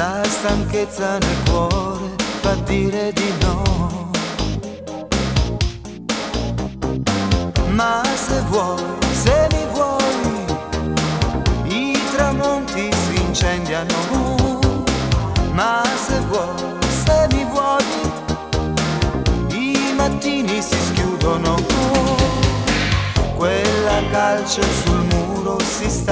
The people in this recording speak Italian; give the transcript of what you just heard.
La stanchezza nel cuore fa dire di no. Ma se vuoi, se mi vuoi, i tramonti si incendiano. Ma se vuoi, se mi vuoi, i mattini si schiudono. Quella calce sul muro si sta